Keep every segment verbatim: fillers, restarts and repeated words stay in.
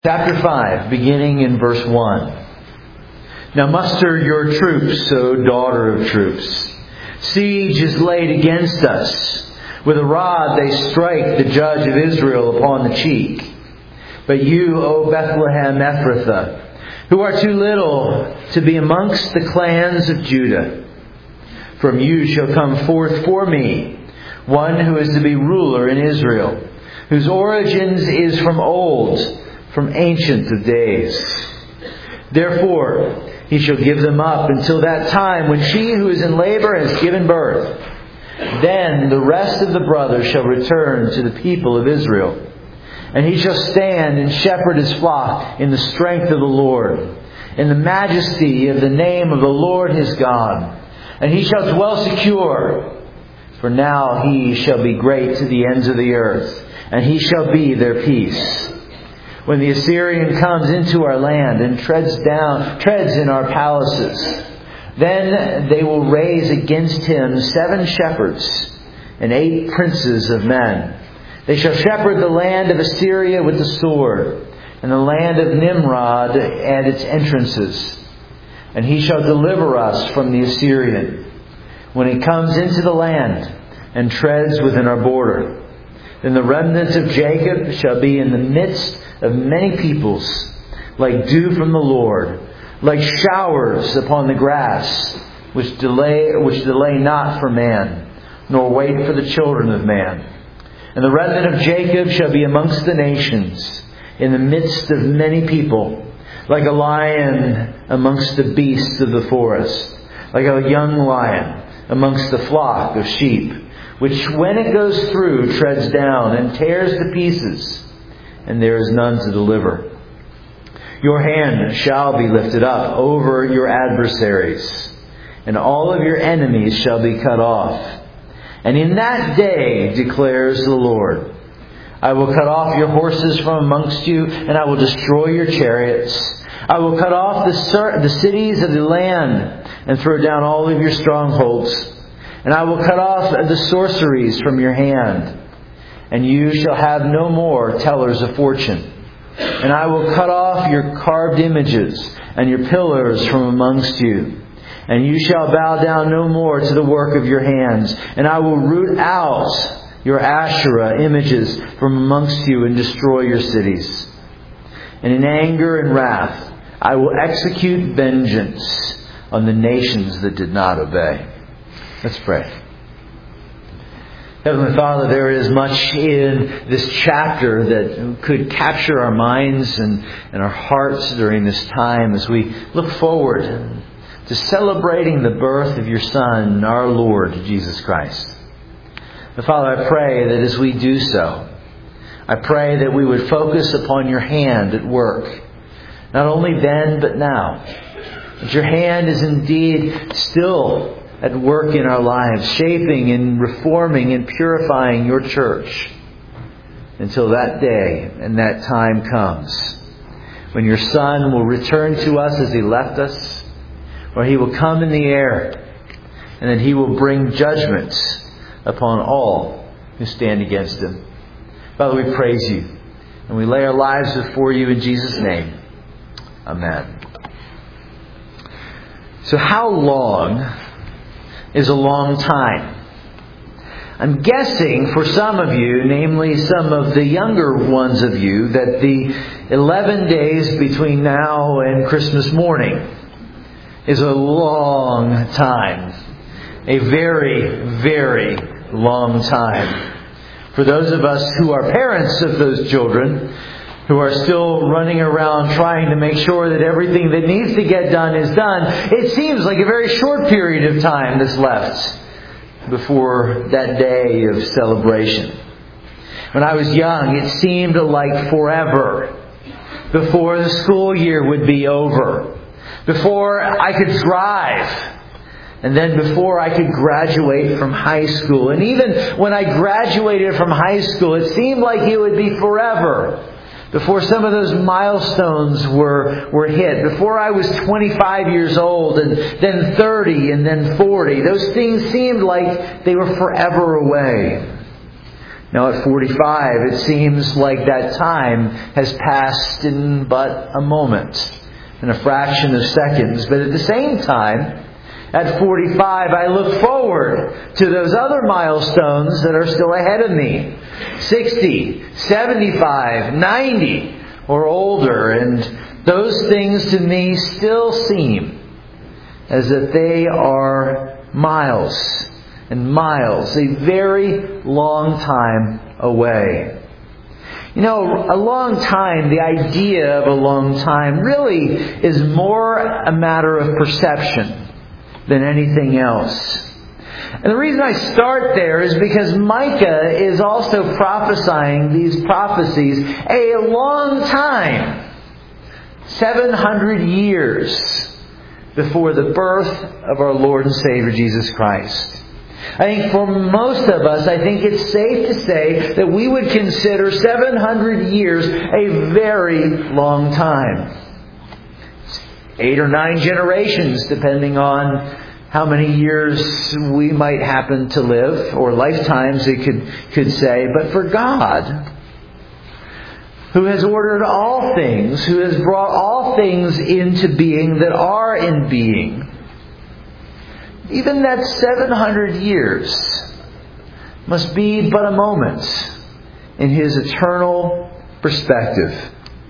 Chapter five, beginning in verse one. Now muster your troops, O daughter of troops. Siege is laid against us. With a rod they strike the judge of Israel upon the cheek. But you, O Bethlehem Ephrathah, who are too little to be amongst the clans of Judah, from you shall come forth for me one who is to be ruler in Israel, whose origins is from old, from ancient of days. Therefore, he shall give them up until that time when she who is in labor has given birth. Then the rest of the brothers shall return to the people of Israel. And he shall stand and shepherd his flock in the strength of the Lord, in the majesty of the name of the Lord his God. And he shall dwell secure, for now he shall be great to the ends of the earth, and he shall be their peace. When the Assyrian comes into our land and treads down, treads in our palaces, then they will raise against him seven shepherds and eight princes of men. They shall shepherd the land of Assyria with the sword, and the land of Nimrod at its entrances. And he shall deliver us from the Assyrian, when he comes into the land and treads within our border. Then the remnant of Jacob shall be in the midst of many peoples, like dew from the Lord, like showers upon the grass, which delay which delay not for man, nor wait for the children of man. And the remnant of Jacob shall be amongst the nations, in the midst of many people, like a lion amongst the beasts of the forest, like a young lion amongst the flock of sheep, which when it goes through treads down and tears to pieces, and there is none to deliver. Your hand shall be lifted up over your adversaries, and all of your enemies shall be cut off. And in that day, declares the Lord, I will cut off your horses from amongst you, and I will destroy your chariots. I will cut off the, the cities of the land, and throw down all of your strongholds. And I will cut off the sorceries from your hand, and you shall have no more tellers of fortune. And I will cut off your carved images and your pillars from amongst you. And you shall bow down no more to the work of your hands. And I will root out your Asherah images from amongst you and destroy your cities. And in anger and wrath I will execute vengeance on the nations that did not obey. Let's pray. Heavenly Father, there is much in this chapter that could capture our minds and, and our hearts during this time as we look forward to celebrating the birth of your Son, our Lord, Jesus Christ. But Father, I pray that as we do so, I pray that we would focus upon your hand at work, not only then but now. That your hand is indeed still at work in our lives, shaping and reforming and purifying your church until that day and that time comes when your Son will return to us as he left us, where he will come in the air, and that he will bring judgments upon all who stand against him. Father, we praise you, and we lay our lives before you in Jesus' name. Amen. So how long is a long time? I'm guessing for some of you, namely some of the younger ones of you, that the eleven days between now and Christmas morning is a long time. A very, very long time. For those of us who are parents of those children, who are still running around trying to make sure that everything that needs to get done is done, it seems like a very short period of time that's left before that day of celebration. When I was young, it seemed like forever before the school year would be over, before I could drive, and then before I could graduate from high school. And even when I graduated from high school, it seemed like it would be forever before some of those milestones were, were hit. Before I was twenty-five years old, and then thirty, and then forty. Those things seemed like they were forever away. Now at forty-five, it seems like that time has passed in but a moment, in a fraction of seconds. But at the same time, at forty-five, I look forward to those other milestones that are still ahead of me. sixty, seventy-five, ninety, or older. And those things to me still seem as if they are miles and miles, a very long time away. You know, a long time, the idea of a long time really is more a matter of perception than anything else. And the reason I start there is because Micah is also prophesying these prophecies a long time, seven hundred years before the birth of our Lord and Savior Jesus Christ. I think for most of us, I think it's safe to say that we would consider seven hundred years a very long time. Eight or nine generations, depending on how many years we might happen to live, or lifetimes it could, could say. But for God, who has ordered all things, who has brought all things into being that are in being, even that seven hundred years must be but a moment in His eternal perspective.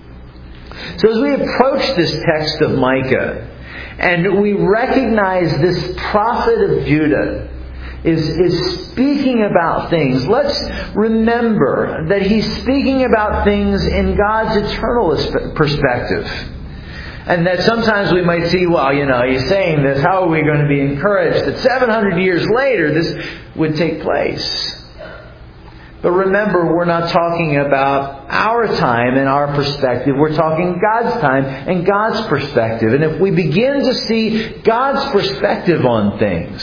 So as we approach this text of Micah, and we recognize this prophet of Judah is, is speaking about things, let's remember that he's speaking about things in God's eternal perspective. And that sometimes we might see, well, you know, he's saying this, how are we going to be encouraged that seven hundred years later this would take place? But remember, we're not talking about our time and our perspective. We're talking God's time and God's perspective. And if we begin to see God's perspective on things,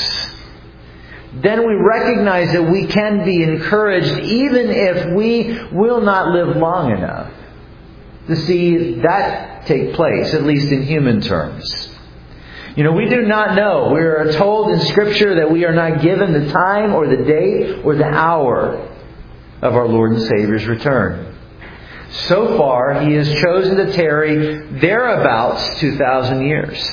then we recognize that we can be encouraged even if we will not live long enough to see that take place, at least in human terms. You know, we do not know. We are told in Scripture that we are not given the time or the date or the hour of our Lord and Savior's return. So far, He has chosen to tarry thereabouts two thousand years.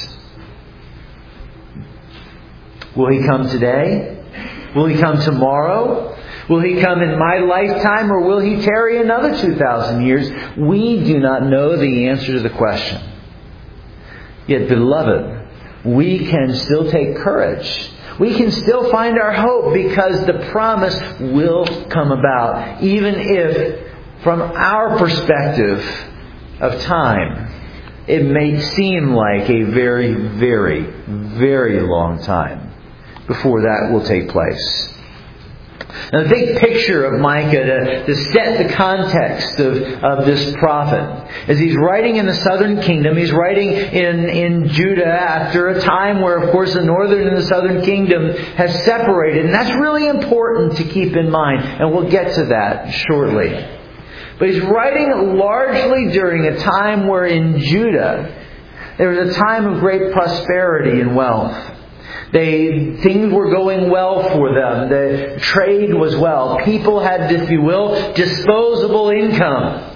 Will He come today? Will He come tomorrow? Will He come in my lifetime, or will He tarry another two thousand years? We do not know the answer to the question. Yet, beloved, we can still take courage. We can still find our hope because the promise will come about, even if, from our perspective of time, it may seem like a very, very, very long time before that will take place. Now, the big picture of Micah, to, to set the context of, of this prophet, as he's writing in the southern kingdom, he's writing in, in Judah after a time where, of course, the northern and the southern kingdom has separated. And that's really important to keep in mind. And we'll get to that shortly. But he's writing largely during a time where in Judah, there was a time of great prosperity and wealth. They, things were going well for them. The trade was well. People had, if you will, disposable income.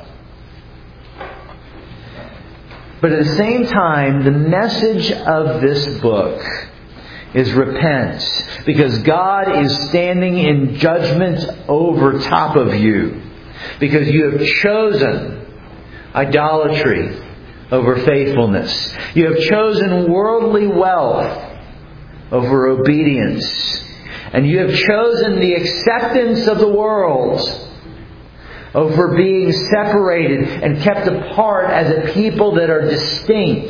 But at the same time, the message of this book is repent. Because God is standing in judgment over top of you. Because you have chosen idolatry over faithfulness. You have chosen worldly wealth over obedience. And you have chosen the acceptance of the world over being separated and kept apart as a people that are distinct.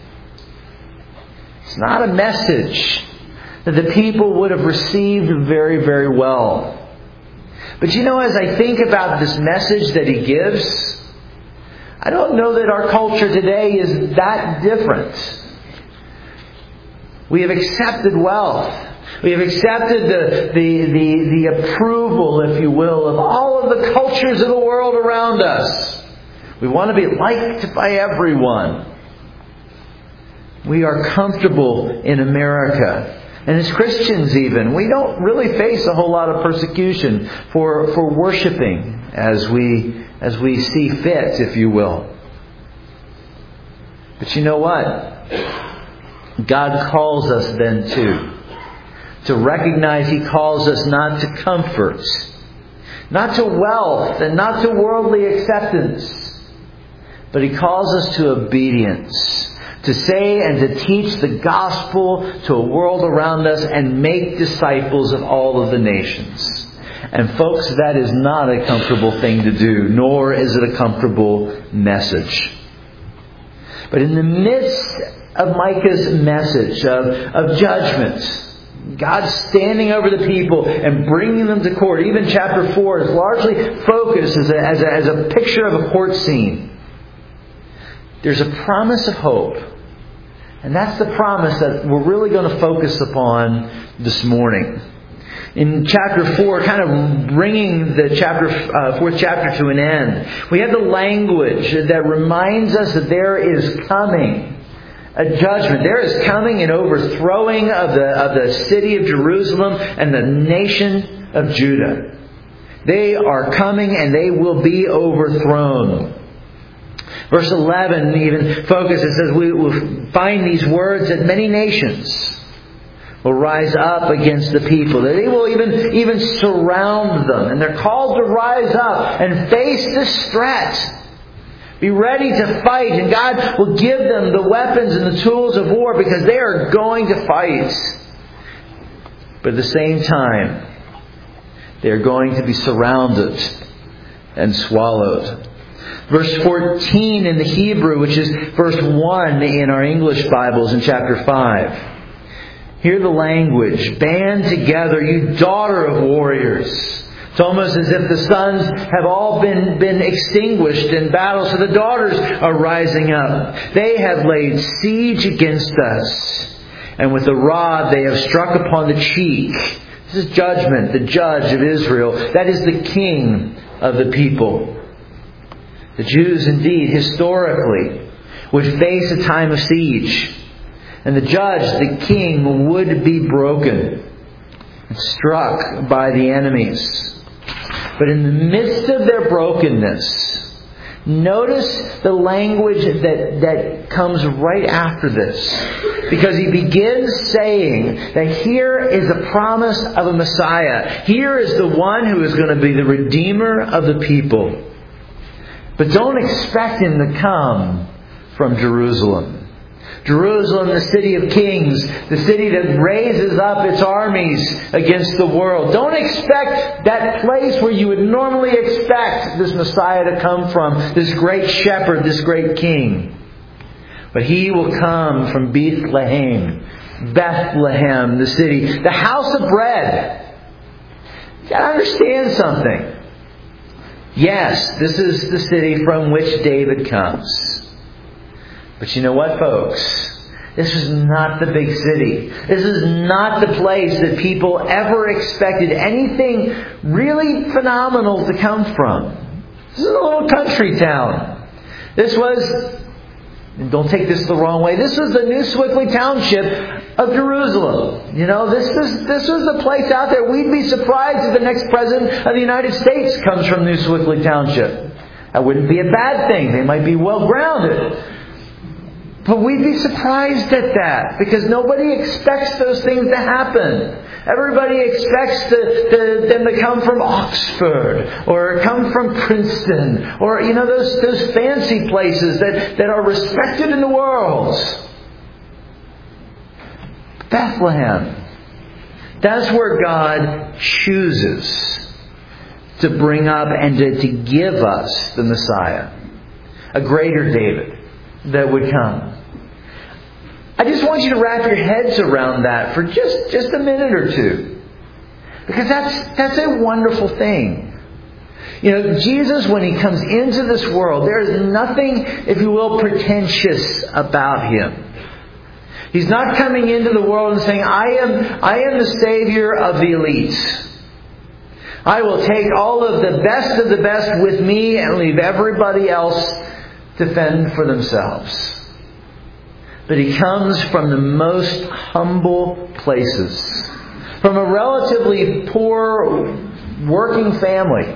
It's not a message that the people would have received very, very well. But you know, as I think about this message that he gives, I don't know that our culture today is that different. We have accepted wealth. We have accepted the, the, the, the approval, if you will, of all of the cultures of the world around us. We want to be liked by everyone. We are comfortable in America. And as Christians even, we don't really face a whole lot of persecution for, for worshiping as we, as we see fit, if you will. But you know what? God calls us then too. To recognize He calls us not to comfort, not to wealth, and not to worldly acceptance, but He calls us to obedience. To say and to teach the gospel to a world around us and make disciples of all of the nations. And folks, that is not a comfortable thing to do, nor is it a comfortable message. But in the midst of Micah's message of, of judgment, God standing over the people and bringing them to court, even chapter four is largely focused as a, as a, as a picture of a court scene. There's a promise of hope. And that's the promise that we're really going to focus upon this morning. In chapter four, kind of bringing the chapter uh, fourth chapter to an end, we have the language that reminds us that there is coming a judgment. There is coming an overthrowing of the of the city of Jerusalem and the nation of Judah. They are coming and they will be overthrown. Verse eleven even focuses, says, we will find these words that many nations will rise up against the people. That they will even, even surround them. And they're called to rise up and face this threat. Be ready to fight. And God will give them the weapons and the tools of war because they are going to fight. But at the same time, they are going to be surrounded and swallowed. Verse fourteen in the Hebrew, which is verse one in our English Bibles in chapter five. Hear the language. Band together, you daughter of warriors. It's almost as if the sons have all been, been extinguished in battle, so the daughters are rising up. They have laid siege against us, and with the rod they have struck upon the cheek. This is judgment, the judge of Israel. That is the king of the people. The Jews, indeed, historically, would face a time of siege. And the judge, the king, would be broken and struck by the enemies. But in the midst of their brokenness, notice the language that, that comes right after this. Because he begins saying that here is a promise of a Messiah. Here is the one who is going to be the Redeemer of the people. But don't expect Him to come from Jerusalem. Jerusalem, the city of kings, the city that raises up its armies against the world. Don't expect that place where you would normally expect this Messiah to come from, this great shepherd, this great king. But He will come from Bethlehem, Bethlehem, the city, the house of bread. You gotta understand something. Yes, this is the city from which David comes. But you know what, folks? This is not the big city. This is not the place that people ever expected anything really phenomenal to come from. This is a little country town. This was, don't take this the wrong way, this was the New Swickley Township of Jerusalem. You know, this is this was the place out there. We'd be surprised if the next president of the United States comes from New Swickley Township. That wouldn't be a bad thing. They might be well grounded. But we'd be surprised at that because nobody expects those things to happen. Everybody expects the, the, them to come from Oxford or come from Princeton or, you know, those, those fancy places that, that are respected in the world. Bethlehem. That's where God chooses to bring up and to, to give us the Messiah. A greater David that would come. I just want you to wrap your heads around that for just, just a minute or two. Because that's that's a wonderful thing. You know, Jesus, when He comes into this world, there is nothing, if you will, pretentious about Him. He's not coming into the world and saying, I am, I am the Savior of the elite. I will take all of the best of the best with me and leave everybody else to fend for themselves. But he comes from the most humble places. From a relatively poor working family.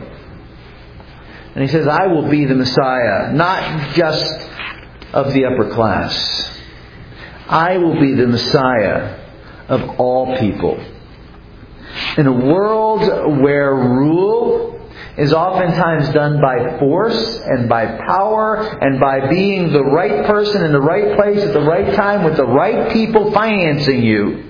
And he says, I will be the Messiah, not just of the upper class. I will be the Messiah of all people. In a world where rule is oftentimes done by force and by power and by being the right person in the right place at the right time with the right people financing you,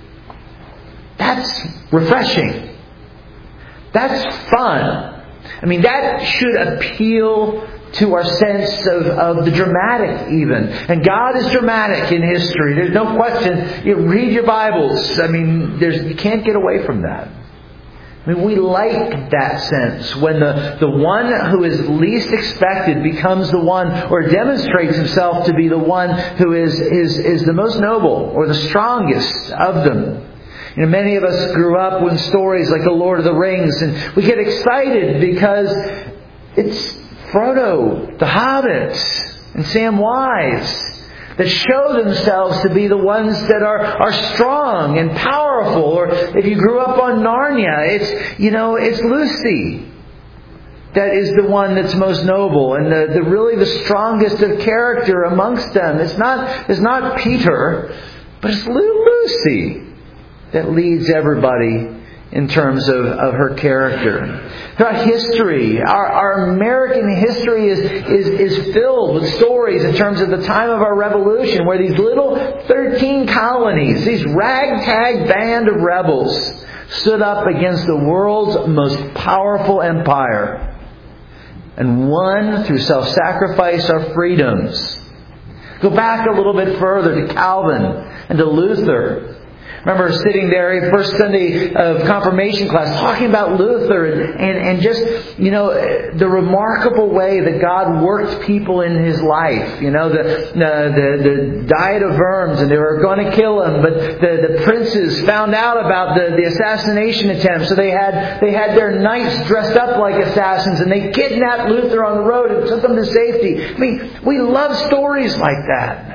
that's refreshing. That's fun. I mean, that should appeal to our sense of, of the dramatic even. And God is dramatic in history. There's no question. You read your Bibles. I mean, there's you can't get away from that. I mean, we like that sense when the, the one who is least expected becomes the one or demonstrates himself to be the one who is, is, is the most noble or the strongest of them. You know, many of us grew up with stories like The Lord of the Rings, and we get excited because it's Frodo, the Hobbit, and Samwise that show themselves to be the ones that are, are strong and powerful. Or if you grew up on Narnia, it's, you know, it's Lucy that is the one that's most noble and the, the really the strongest of character amongst them. It's not, it's not Peter, but it's little Lucy that leads everybody in terms of, of her character. Throughout history, our, our American history is, is, is filled with stories in terms of the time of our revolution where these little thirteen colonies, these ragtag band of rebels, stood up against the world's most powerful empire and won through self-sacrifice our freedoms. Go back a little bit further to Calvin and to Luther. Remember sitting there first Sunday of confirmation class talking about Luther and, and, and just, you know, the remarkable way that God worked people in his life. You know, the, the, the diet of worms and they were going to kill him, but the, the princes found out about the, the assassination attempt. So they had, they had their knights dressed up like assassins and they kidnapped Luther on the road and took him to safety. I mean, we love stories like that.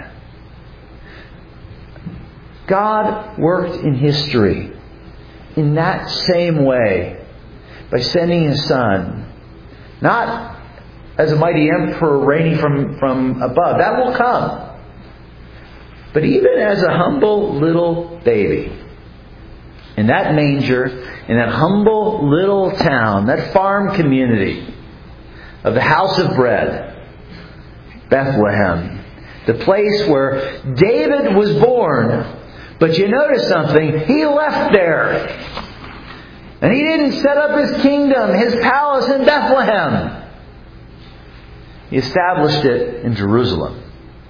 God worked in history in that same way by sending His Son, not as a mighty emperor reigning from, from above. That will come. But even as a humble little baby in that manger, in that humble little town, that farm community of the house of bread, Bethlehem, the place where David was born. But you notice something, he left there. And he didn't set up his kingdom, his palace in Bethlehem. He established it in Jerusalem.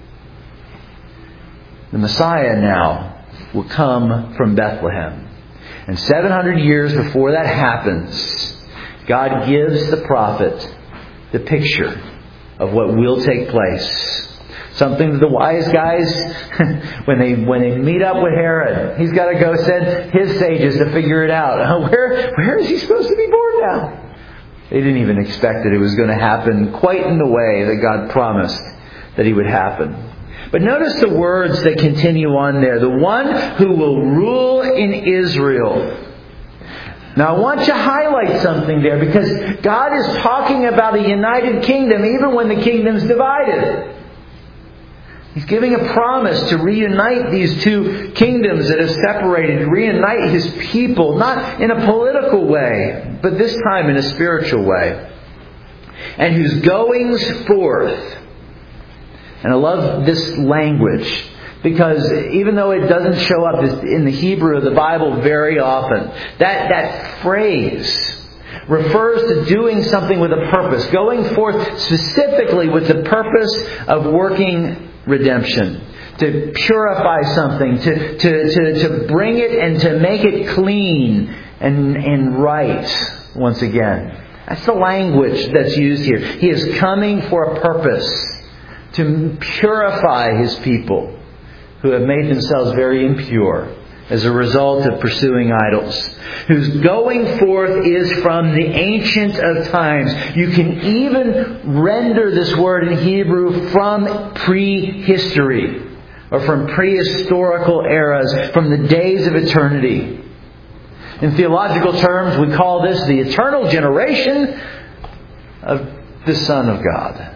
The Messiah now will come from Bethlehem. And seven hundred years before that happens, God gives the prophet the picture of what will take place. Something that the wise guys, when they when they meet up with Herod, he's got to go send his sages to figure it out. Where where is he supposed to be born now? They didn't even expect that it was going to happen quite in the way that God promised that he would happen. But notice the words that continue on there. The one who will rule in Israel. Now I want to highlight something there because God is talking about a united kingdom even when the kingdom's divided. He's giving a promise to reunite these two kingdoms that have separated, to reunite His people, not in a political way, but this time in a spiritual way. And whose goings forth. And I love this language, because even though it doesn't show up in the Hebrew of the Bible very often, that, that phrase refers to doing something with a purpose, going forth specifically with the purpose of working redemption, to purify something, to, to, to, to bring it and to make it clean and, and right once again. That's the language that's used here. He is coming for a purpose, to purify His people who have made themselves very impure as a result of pursuing idols, whose going forth is from the ancient of times. You can even render this word in Hebrew from prehistory. or from prehistorical eras, from the days of eternity. In theological terms, we call this the eternal generation of the Son of God.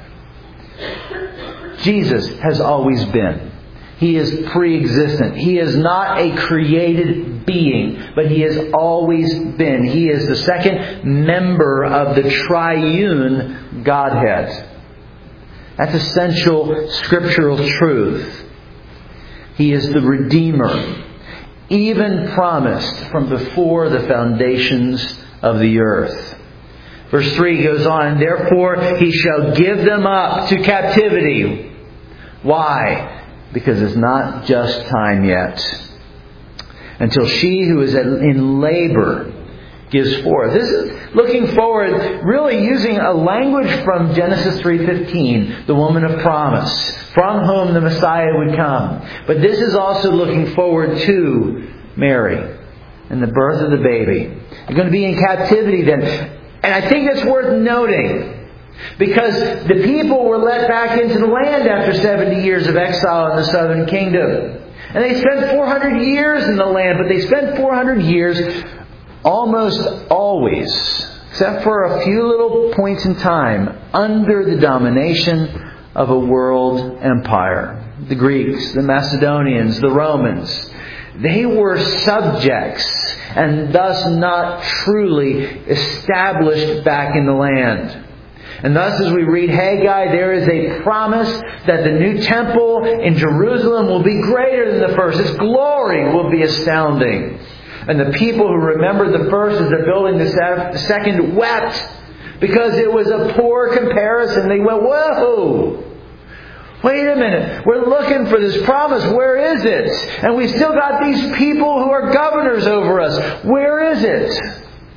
Jesus has always been. He is pre-existent. He is not a created being, but He has always been. He is the second member of the triune Godhead. That's essential scriptural truth. He is the Redeemer, even promised from before the foundations of the earth. Verse three goes on, therefore He shall give them up to captivity. Why? Because it's not just time yet. Until she who is in labor gives forth. This is looking forward, really using a language from Genesis three fifteen, the woman of promise, from whom the Messiah would come. But this is also looking forward to Mary and the birth of the baby. They're going to be in captivity then. And I think it's worth noting, because the people were let back into the land after seventy years of exile in the southern kingdom. And they spent four hundred years in the land, but they spent four hundred years almost always, except for a few little points in time, under the domination of a world empire. The Greeks, the Macedonians, the Romans. They were subjects and thus not truly established back in the land. And thus, as we read Haggai, there is a promise that the new temple in Jerusalem will be greater than the first. Its glory will be astounding. And the people who remembered the first as they're building the second wept because it was a poor comparison. They went, whoa! Wait a minute. We're looking for this promise. Where is it? And we still got these people who are governors over us. Where is it?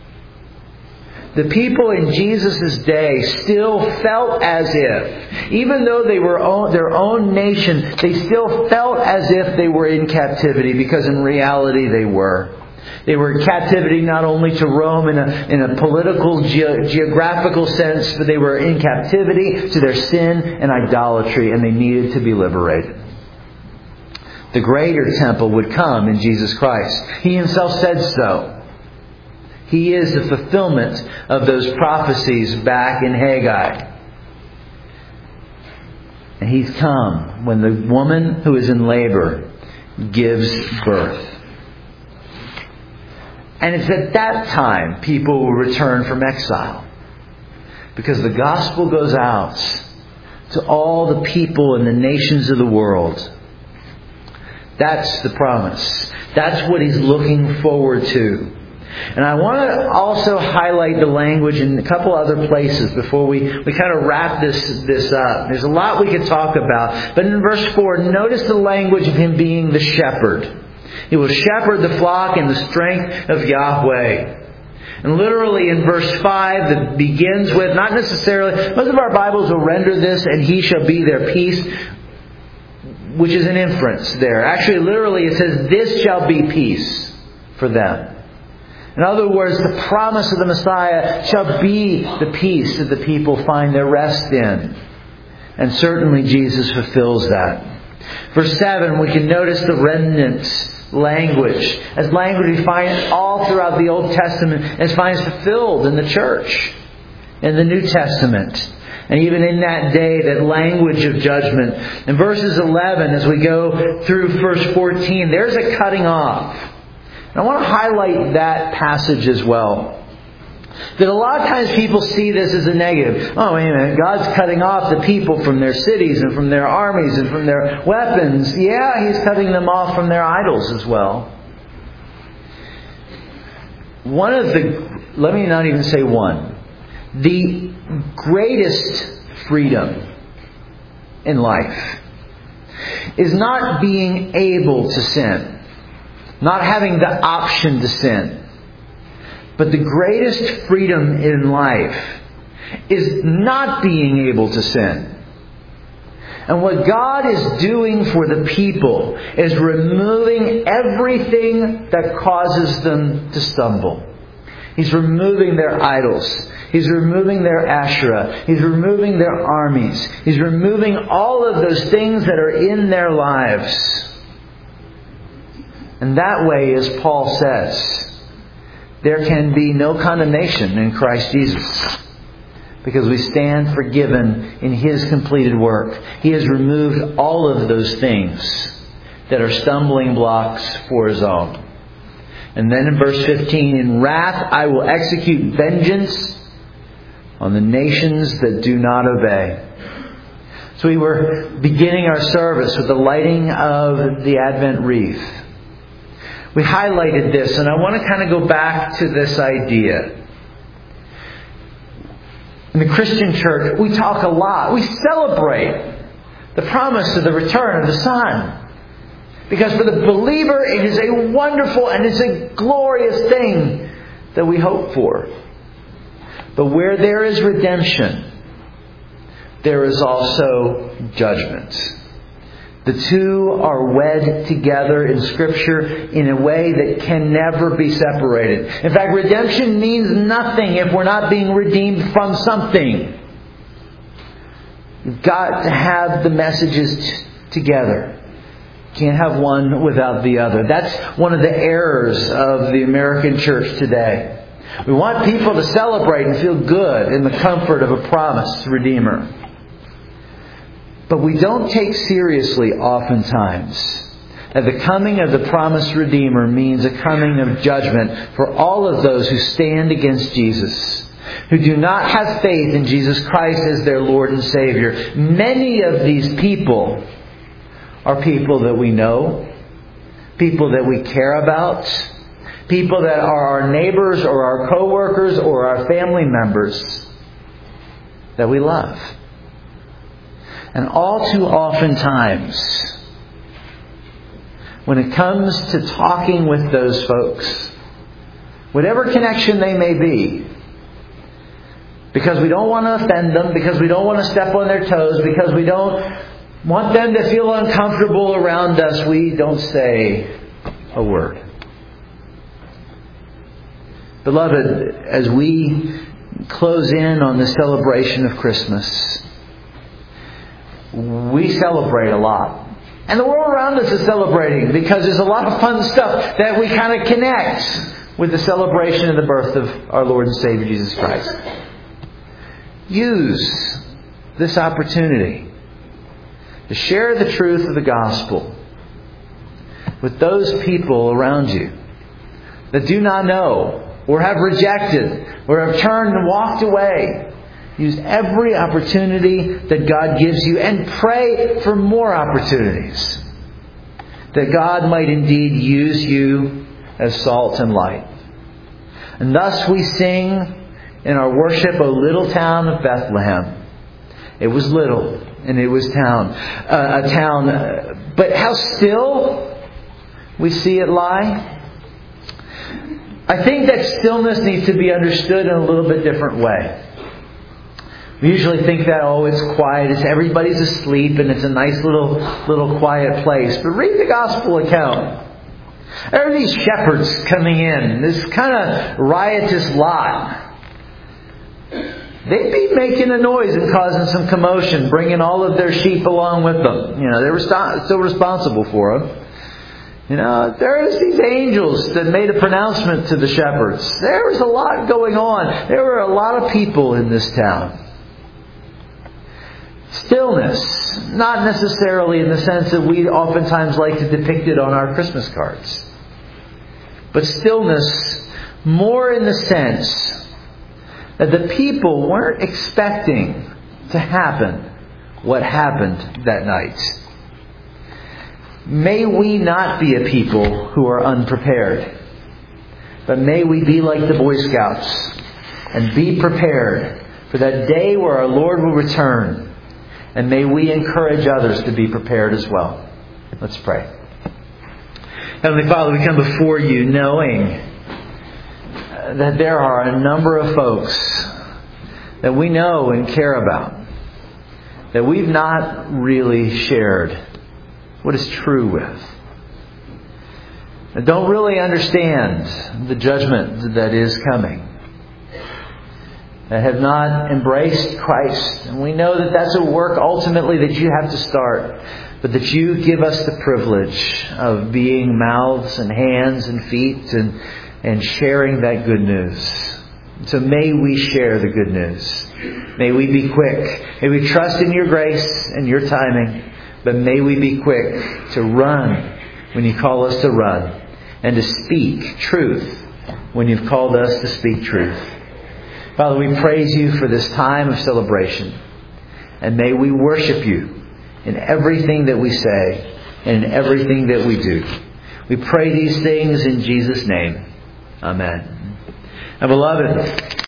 The people in Jesus' day still felt as if, even though they were own, their own nation, they still felt as if they were in captivity, because in reality they were. They were in captivity not only to Rome in a, in a political, ge- geographical sense, but they were in captivity to their sin and idolatry, and they needed to be liberated. The greater temple would come in Jesus Christ. He Himself said so. He is the fulfillment of those prophecies back in Haggai. And He's come when the woman who is in labor gives birth. And it's at that time people will return from exile. Because the gospel goes out to all the people and the nations of the world. That's the promise. That's what He's looking forward to. And I want to also highlight the language in a couple other places before we, we kind of wrap this, this up. There's a lot we could talk about. But in verse four, notice the language of Him being the shepherd. He will shepherd the flock in the strength of Yahweh. And literally in verse five, that begins with, not necessarily, most of our Bibles will render this, and He shall be their peace, which is an inference there. Actually, literally it says, this shall be peace for them. In other words, the promise of the Messiah shall be the peace that the people find their rest in. And certainly Jesus fulfills that. Verse seven, we can notice the remnant language. As language we find all throughout the Old Testament, as finds fulfilled in the church, in the New Testament. And even in that day, that language of judgment. In verses eleven, as we go through verse fourteen, there's a cutting off. And I want to highlight that passage as well. That a lot of times people see this as a negative. Oh, wait a minute. God's cutting off the people from their cities and from their armies and from their weapons. Yeah, He's cutting them off from their idols as well. One of the, let me not even say one, the greatest freedom in life is not being able to sin. Not having the option to sin. But the greatest freedom in life is not being able to sin. And what God is doing for the people is removing everything that causes them to stumble. He's removing their idols. He's removing their Asherah. He's removing their armies. He's removing all of those things that are in their lives. And that way, as Paul says, there can be no condemnation in Christ Jesus. Because we stand forgiven in His completed work. He has removed all of those things that are stumbling blocks for His own. And then in verse fifteen, in wrath I will execute vengeance on the nations that do not obey. So we were beginning our service with the lighting of the Advent wreath. We highlighted this, and I want to kind of go back to this idea. In the Christian church, we talk a lot. We celebrate the promise of the return of the Son. Because for the believer, it is a wonderful and it's a glorious thing that we hope for. But where there is redemption, there is also judgment. The two are wed together in Scripture in a way that can never be separated. In fact, redemption means nothing if we're not being redeemed from something. You've got to have the messages t- together. Can't have one without the other. That's one of the errors of the American church today. We want people to celebrate and feel good in the comfort of a promised Redeemer. But we don't take seriously oftentimes that the coming of the promised Redeemer means a coming of judgment for all of those who stand against Jesus, who do not have faith in Jesus Christ as their Lord and Savior. Many of these people are people that we know, people that we care about, people that are our neighbors or our co-workers or our family members that we love. And all too often times, when it comes to talking with those folks, whatever connection they may be, because we don't want to offend them, because we don't want to step on their toes, because we don't want them to feel uncomfortable around us, we don't say a word. Beloved, as we close in on the celebration of Christmas, we celebrate a lot. And the world around us is celebrating because there's a lot of fun stuff that we kind of connect with the celebration of the birth of our Lord and Savior Jesus Christ. Use this opportunity to share the truth of the gospel with those people around you that do not know or have rejected or have turned and walked away. Use every opportunity that God gives you and pray for more opportunities, that God might indeed use you as salt and light. And thus we sing in our worship, O little town of Bethlehem. It was little and it was town, uh, a town, uh, but how still we see it lie. I think that stillness needs to be understood in a little bit different way. We usually think that, oh, it's quiet, it's everybody's asleep, and it's a nice little little quiet place. But read the gospel account. There are these shepherds coming in, this kind of riotous lot. They'd be making a noise and causing some commotion, bringing all of their sheep along with them. You know, they were still responsible for them. You know, there's these angels that made a pronouncement to the shepherds. There was a lot going on. There were a lot of people in this town. Stillness, not necessarily in the sense that we oftentimes like to depict it on our Christmas cards, but stillness more in the sense that the people weren't expecting to happen what happened that night. May we not be a people who are unprepared, but may we be like the Boy Scouts and be prepared for that day where our Lord will return. And may we encourage others to be prepared as well. Let's pray. Heavenly Father, we come before you knowing that there are a number of folks that we know and care about that we've not really shared what is true with. That don't really understand the judgment that is coming. that have not embraced Christ. And we know that that's a work ultimately that you have to start. But that you give us the privilege of being mouths and hands and feet and, and sharing that good news. So may we share the good news. May we be quick. May we trust in your grace and your timing. But may we be quick to run when you call us to run. And to speak truth when you've called us to speak truth. Father, we praise you for this time of celebration. And may we worship you in everything that we say and in everything that we do. We pray these things in Jesus' name. Amen. And beloved,